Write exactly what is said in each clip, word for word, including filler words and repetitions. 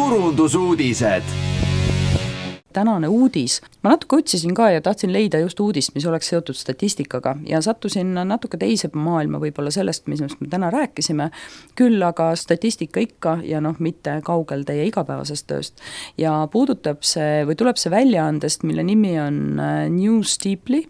turundusuudised. Tänane uudis. Ma natuke otsisin ka ja tahtsin leida just uudist, mis oleks seotud statistikaga ja sattusin natuke teise maailma võib-olla sellest, mis me täna rääkisime, küll aga statistika ikka ja noh, mitte kaugel teie igapäevasest tööst. Ja puudutab see või tuleb see väljaandest, mille nimi on News Deeply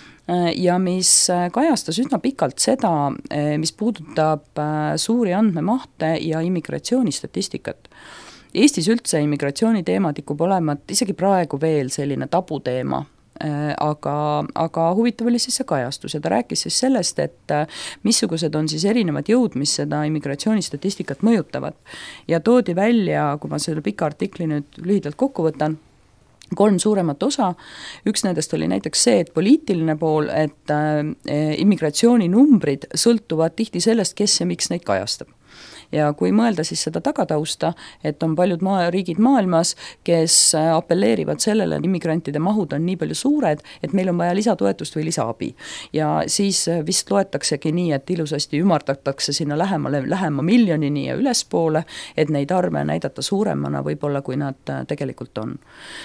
ja mis kajastas üsna pikalt seda, mis puudutab suuri andmemahte ja immigratsioonistatistikat. Eestis üldse immigratsiooni teema tikub olema isegi praegu veel selline tabuteema, aga, aga huvitav oli siis see kajastus ja ta rääkis siis sellest, et missugused on siis erinevad jõud, mis seda immigratsioonistatistikat mõjutavad. Ja toodi välja, kui ma selle pika artikli nüüd lühidalt kokku võtan, kolm suuremat osa. Üks nendest oli näiteks see, et poliitiline pool, et immigratsiooni numbrid sõltuvad tihti sellest, kes ja miks neid kajastab. Ja kui mõelda siis seda tagatausta, et on paljud maa, riigid maailmas, kes appelleerivad sellele, immigrantide mahud on nii palju suured, et meil on vaja lisatoetust või lisaabi. Ja siis vist loetaksegi nii, et ilusasti ümardatakse sinna lähemale, lähema miljonini ja ülespoole, et neid arve näidata suuremana võib-olla, kui nad tegelikult on.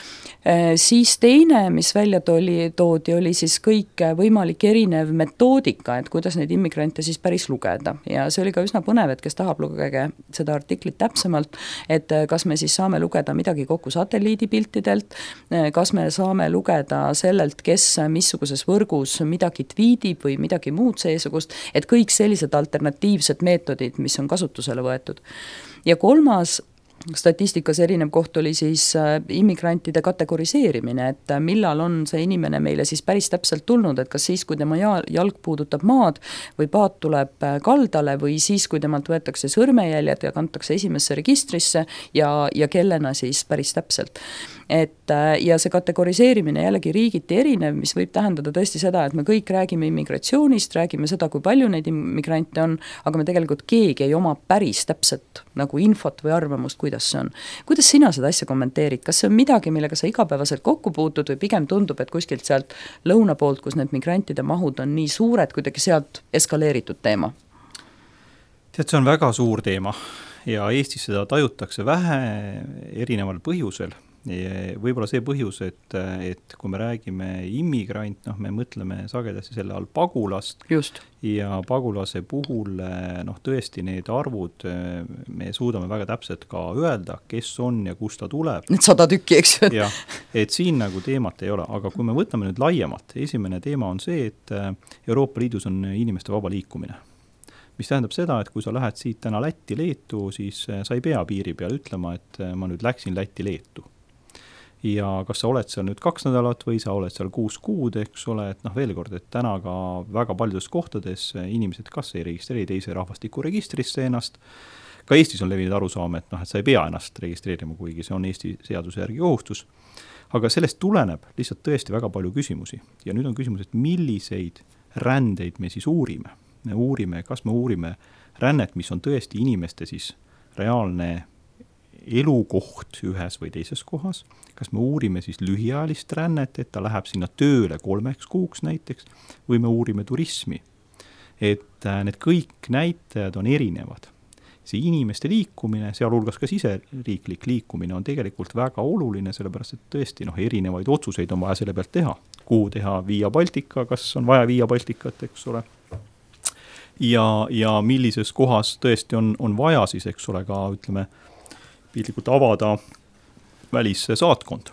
Siis teine, mis välja toodi, toodi, oli siis kõik võimalik erinev metoodika, et kuidas neid immigrante siis päris lugeda. Ja see oli ka üsna põnev, et kes tahab lugege seda artiklit täpsemalt, et kas me siis saame lugeda midagi kokku satelliidipiltidelt, kas me saame lugeda sellelt, kes missuguses võrgus midagi tweetib või midagi muud seesugust, et kõik sellised alternatiivsed meetodid, mis on kasutusele võetud. Ja kolmas statistikas erinev koht oli siis immigrantide kategoriseerimine, et millal on see inimene meile siis päris täpselt tulnud, et kas siis, kui tema jalg puudutab maad või paat tuleb kaldale või siis, kui temalt võetakse sõrmejäljed ja kantakse esimesse registrisse ja, ja kellena siis päris täpselt. Et, ja see kategoriseerimine jällegi riigiti erinev, mis võib tähendada tõesti seda, et me kõik räägime immigratsioonist, räägime seda, kui palju neid immigrante on, aga me tegelikult keegi ei oma päris täpselt nagu infot või arvamust, kuidas see on. Kuidas sina seda asja kommenteerid? Kas see on midagi, millega sa igapäevaselt kokku puutud või pigem tundub, et kuskilt sealt lõuna poolt, kus need migrantide mahud on nii suured, kuidagi sealt eskaleeritud teema? Tead, see on väga suur teema ja Eestis seda tajutakse vähe erineval põhjusel. Võib-olla see põhjus, et, et kui me räägime immigrant, noh, me mõtleme sagedasti selle all pagulast. Just. Ja pagulase puhul noh, tõesti need arvud me suudame väga täpselt ka öelda, kes on ja kust ta tuleb. Need sada tükki, eks ju. Ja, et siin nagu teemat ei ole, aga kui me võtame nüüd laiemalt, esimene teema on see, et Euroopa Liidus on inimeste vaba liikumine. Mis tähendab seda, et kui sa lähed siit täna Lätti, Leetu, siis sa ei pea piiri peal ütlema, et ma nüüd läksin Lätti, Leetu. Ja kas sa oled seal nüüd kaks nädalat või sa oled seal kuus kuud, eks ole, et noh veel kord, et täna ka väga paljudes kohtades inimesed kas ei registreeri teise rahvastikuregistrisse ennast. Ka Eestis on levinud arusaam, et noh, et sa ei pea ennast registreerima, kuigi see on Eesti seaduse järgi kohustus. Aga sellest tuleneb lihtsalt tõesti väga palju küsimusi. Ja nüüd on küsimus, et milliseid rändeid me siis uurime. Me uurime, kas me uurime rännet, mis on tõesti inimeste siis reaalne elukoht ühes või teises kohas, kas me uurime siis lühiajalist rännet, et ta läheb sinna tööle kolmeks kuuks näiteks, või me uurime turismi. Et need kõik näitajad on erinevad. See inimeste liikumine, sealhulgas ka siseriiklik liikumine on tegelikult väga oluline, sellepärast et tõesti noh, erinevaid otsuseid on vaja selle pealt teha. Kuhu teha Via Baltica, kas on vaja Via Balticat, eks ole. Ja, ja millises kohas tõesti on, on vaja siis, eks ole, ka ütleme, piltlikult avada välissaatkond.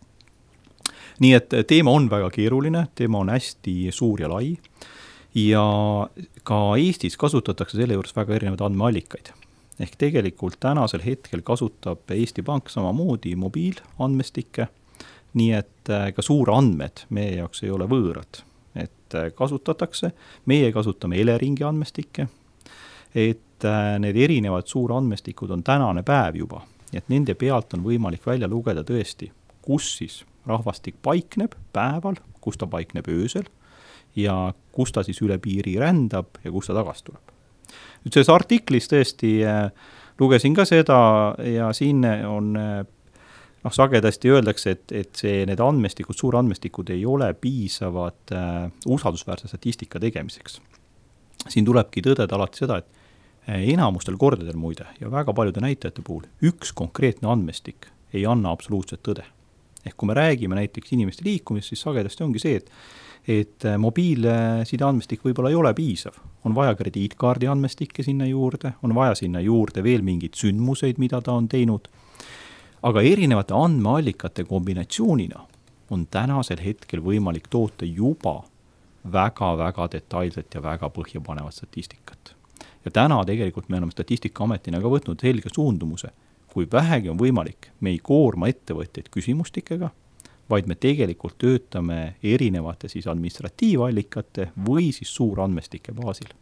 Nii et teema on väga keeruline, teema on hästi suur ja lai ja ka Eestis kasutatakse selle juures väga erinevaid andmeallikaid. Ehk tegelikult tänasel hetkel kasutab Eesti Pank samamoodi mobiilandmestikke, nii et ka suur andmed meie jaoks ei ole võõrad. Et kasutatakse, meie kasutame Eleringi andmestikke, et need erinevad suurandmestikud on tänane päev juba, et nende pealt on võimalik välja lugeda tõesti, kus siis rahvastik paikneb päeval, kus ta paikneb öösel ja kus ta siis üle piiri rändab ja kus ta tagasi tuleb. Nüüd selles artiklis tõesti lugesin ka seda ja siin on noh, sagedasti öeldakse, et, et see, need andmestikud, suurandmestikud ei ole piisavad äh, usaldusväärse statistika tegemiseks. Siin tulebki tõdeda alati seda, et enamustel kordadel muide ja väga paljude näitajate puhul üks konkreetne andmestik ei anna absoluutset tõde. Ehk kui me räägime näiteks inimeste liikumist, siis sagedasti ongi see, et, et mobiilside andmestik võib-olla ei ole piisav. On vaja krediitkaardi andmestikke sinna juurde, on vaja sinna juurde veel mingid sündmuseid, mida ta on teinud. Aga erinevate andmeallikate kombinatsioonina on tänasel hetkel võimalik toota juba väga-väga detailset ja väga põhjapanevat statistikat. Ja täna tegelikult me oleme Statistikaametina ka võtnud selge suundumuse, kui vähegi on võimalik, me ei koorma ettevõtteid küsimustikega, vaid me tegelikult töötame erinevate siis administratiivallikate või siis suurandmestike baasil.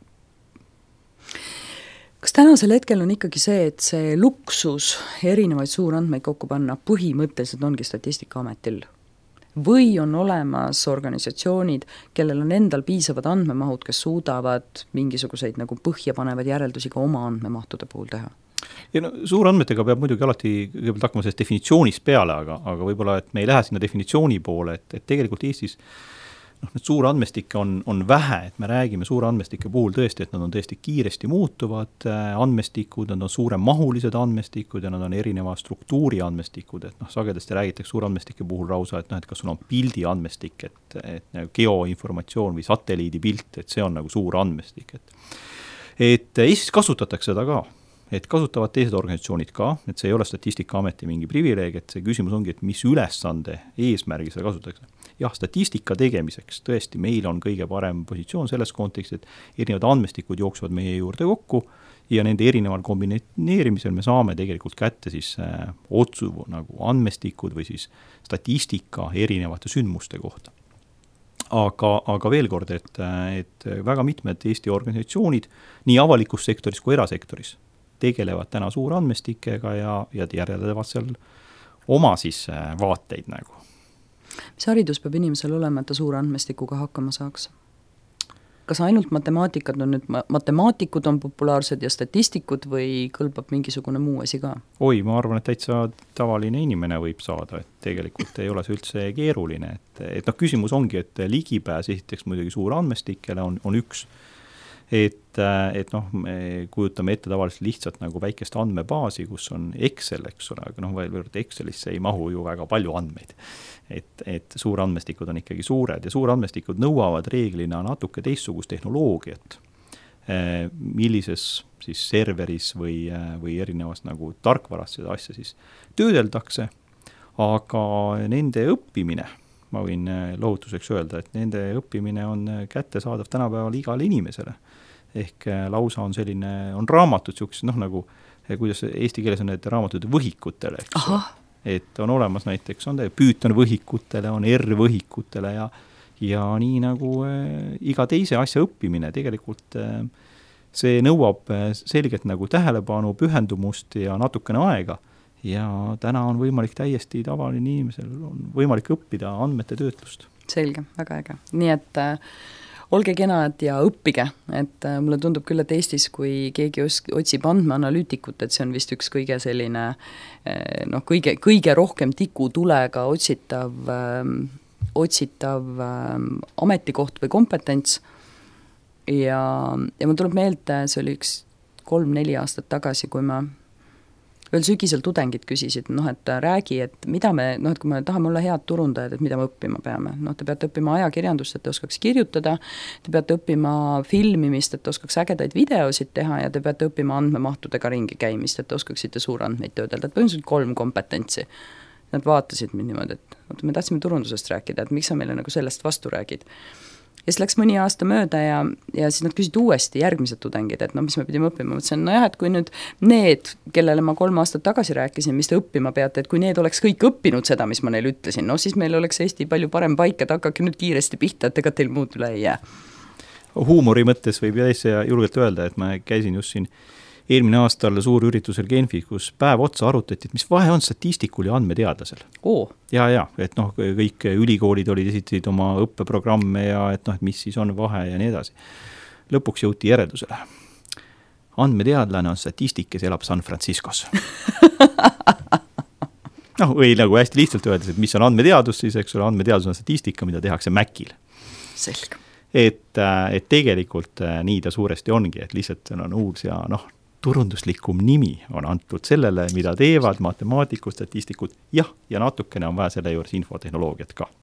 Kas tänasel hetkel on ikkagi see, et see luksus erinevaid suurandmeid kokku panna põhimõtteliselt ongi Statistikaametil? Või on olemas organisatsioonid, kellel on endal piisavad andmemahud, kes suudavad mingisuguseid nagu põhjapanevad järeldusi ka oma andmemahtude puhul teha? Ja no, suurandmetega peab muidugi alati kõigepealt hakkama sellest definitsioonist peale, aga, aga võib-olla, et me ei lähe sinna definitsiooni poole, et, et tegelikult Eestis noh, need suurandmestikke on, on vähe, et me räägime suurandmestike puhul tõesti, et nad on tõesti kiiresti muutuvad andmestikud, nad on suuremahulised andmestikud ja nad on erineva struktuuri andmestikud, et noh, sagedasti räägitakse suurandmestike puhul rausa, et noh, et kas sul on pildi andmestik, et, et geoinformatsioon või satelliidi pilt, et see on nagu suur andmestik, et, et Eestis kasutatakse seda ka. Et kasutavad teised organisatsioonid ka, et see ei ole Statistikaameti mingi privileeg, et see küsimus ongi, et mis ülesande eesmärgi seda kasutatakse. Jah, statistika tegemiseks tõesti meil on kõige parem positsioon selles kontekstis, et erinevad andmestikud jooksuvad meie juurde kokku ja nende erineval kombineerimisel me saame tegelikult kätte siis äh, otsu nagu andmestikud või siis statistika erinevate sündmuste kohta. Aga, aga veel kord, et, et väga mitmed Eesti organisatsioonid nii avalikus sektoris kui erasektoris tegelevad täna suurandmestikega ja, ja järelevad seal oma siis vaateid nagu. Mis haridus peab inimesel olema, et ta suurandmestikuga hakkama saaks? Kas ainult matemaatikad on nüüd, matemaatikud on populaarsed ja statistikud või kõlbab mingisugune muu asi ka? Oi, ma arvan, et täitsa tavaline inimene võib saada, et tegelikult ei ole see üldse keeruline. Et, et noh, küsimus ongi, et ligipääs esiteks muidugi suurandmestikele on, on üks. Et, et noh, me kujutame ette tavaliselt lihtsalt nagu väikest andmebaasi, kus on Excel, eks ole, aga noh, veel Excelisse ei mahu ju väga palju andmeid. Et, et suurandmestikud on ikkagi suured ja suurandmestikud nõuavad reeglina natuke teistsugust tehnoloogiat, millises siis serveris või, või erinevas nagu tarkvarast seda asja siis töödeldakse, aga nende õppimine, ma võin lohutuseks öelda, et nende õppimine on kättesaadav tänapäeval igale inimesele. Ehk lausa on selline, on raamatud siuksed, noh nagu, kuidas eesti keeles on need raamatud võhikutele, eks. Et on olemas näiteks, on Python võhikutele, on R võhikutele ja, ja nii nagu äh, iga teise asja õppimine tegelikult äh, see nõuab selgelt nagu tähelepanu, pühendumust ja natukene aega. Ja täna on võimalik täiesti tavaline inimesel, on võimalik õppida andmete töötlust. Selge, väga äge. Nii et äh, olge kenad ja õppige, et äh, mulle tundub küll, et Eestis, kui keegi os- otsib andmeanalüütikut, et see on vist üks kõige selline äh, noh, kõige, kõige rohkem tikutulega otsitav, äh, otsitav äh, ametikoht või kompetents ja, ja mul tuleb meelde, see oli üks kolm-neli aastat tagasi, kui ma veel sügisel tudengid küsisid, noh, et räägi, et mida me, noh, et kui me tahame olla head turundajad, et mida me õppima peame. Noh, te peate õppima ajakirjandust, et te oskaks kirjutada, te peate õppima filmimist, et oskaks ägedaid videosid teha ja te peate õppima andmemahtudega ringi käimist, et oskaksite suurandmeid töödelda, et põhimõtteliselt kolm kompetentsi. Nad vaatasid mind niimoodi, et me tahtsime turundusest rääkida, et miks sa meile nagu sellest vastu räägid. Ja siis läks mõni aasta mööda ja, ja siis nad küsisid uuesti järgmised tudengid, et no mis me pidime õppima. Mõtlesin, no jah, et kui nüüd need, kellele ma kolm aastat tagasi rääkisin, mis te õppima peate, et kui need oleks kõik õppinud seda, mis ma neile ütlesin, no siis meil oleks Eesti palju parem paik, et hakkake nüüd kiiresti pihta, et ega teil muud üle ei jää. Huumori mõttes võib täitsa julgelt öelda, et ma käisin just siin eelmine aastal suurüritusel Genfis, kus päev otsa arutati, et mis vahe on statistikul ja andmeteadlasel. Oo. Ja, ja, et noh, kõik ülikoolid olid esitasid oma õppeprogramme ja et noh, et mis siis on vahe ja nii edasi. Lõpuks jõuti järeldusele. Andmeteadlane on statistik, kes elab San Franciscos. noh, või nagu hästi lihtsalt öeldes, et mis on andmeteadus, siis eks ole, andmeteadus on statistika, mida tehakse Macil. Selge. et, et tegelikult nii ta suuresti ongi, et lihtsalt seal on uus ja noh, turunduslikum nimi on antud sellele, mida teevad matemaatikud, statistikud, jah, ja natukene on vaja selle juures infotehnoloogiat ka.